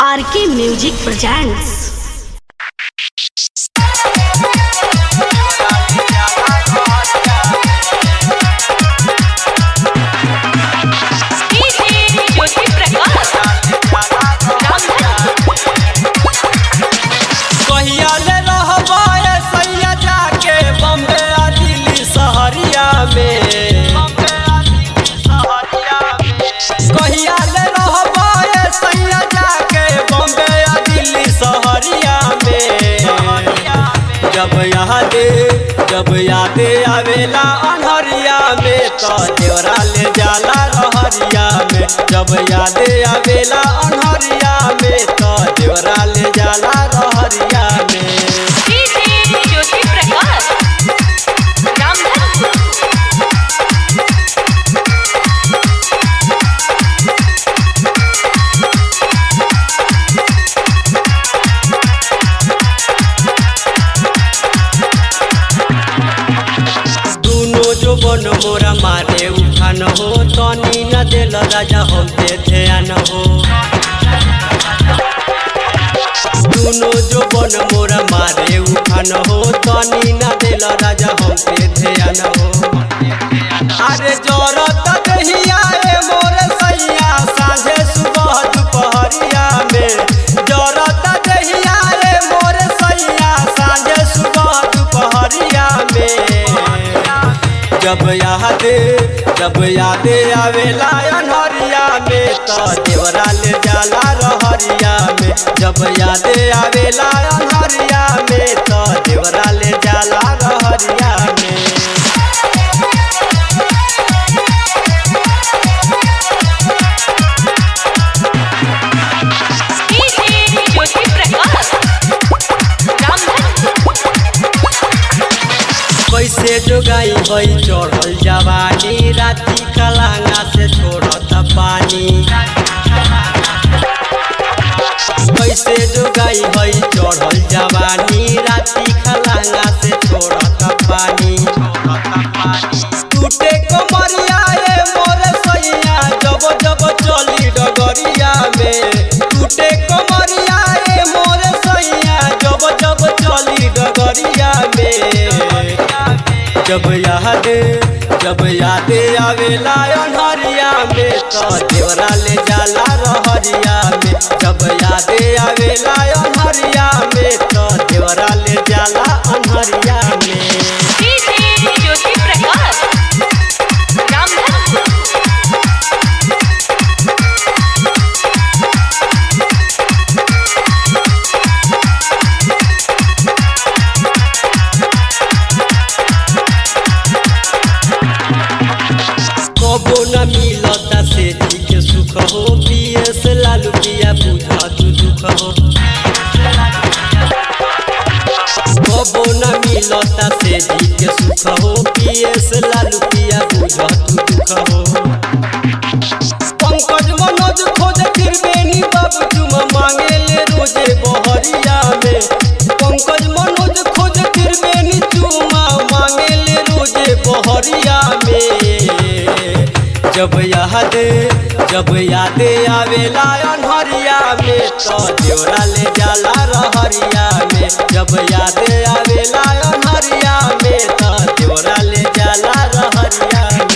RK music presents. जब यादे आवेला अनहरिया में तो देवरा ले जाला रहरिया में। जब यादे आवेला अनहरिया में तो देवरा ले जाला रहरिया में। बन मोरा मारे उठान हो तनी न दिल राजा हम पे ध्यान हो। दोनों जो बन मोरा मारे उठान हो तनी न दिल राजा हम पे ध्यान हो। अरे जरत दहिया ए मोर सैया साँझे सुबह दोपहरिया में। जरत दहिया ए मोर सैया साँझे सुबह दोपहरिया में। जब यादे आवेला अनहरिया में तो देवरा ले जाला रहरिया में। जब यादे आवेला अनहरिया में तो देवरा ले जाला रहरिया में। कैसे जोगाई भई चढ़ल जवानी राती कलांगा से छोड़त पानी। कैसे जोगाई भई चढ़ल जवानी राती कलांगा से छोड़त पानी। टूटे कमरिया ए मोर सैया जब जब चली डगरिया में। टूटे कमरिया ए मोर सैया जब जब चली डगरिया में। जब यादे आवेला अनहरिया में तो देवरा ले जाला रहरिया में। जब यादे आवेला अनहरिया में तो देवरा ले जाला अनहरिया में। कबो न मिलता से के सुख हो पीएस लालू पिया बुझा तू दुख हो। कबो न मिलता से के सुख हो पीएस लालू पिया बुझा तू दुख हो। पंकज मनोज खोज त्रिवेणी बाबू तुम मांगे ले रोजे बहरिया में। पंकज मनोज खोज त्रिवेणी तुम मांगे ले रोजे बहरिया में। जब यादे आवेला अनहरिया में तो देवरा ले जाला रहरिया में। जब यादे आवेला अनहरिया में तो देवरा ले जाला रहरिया में।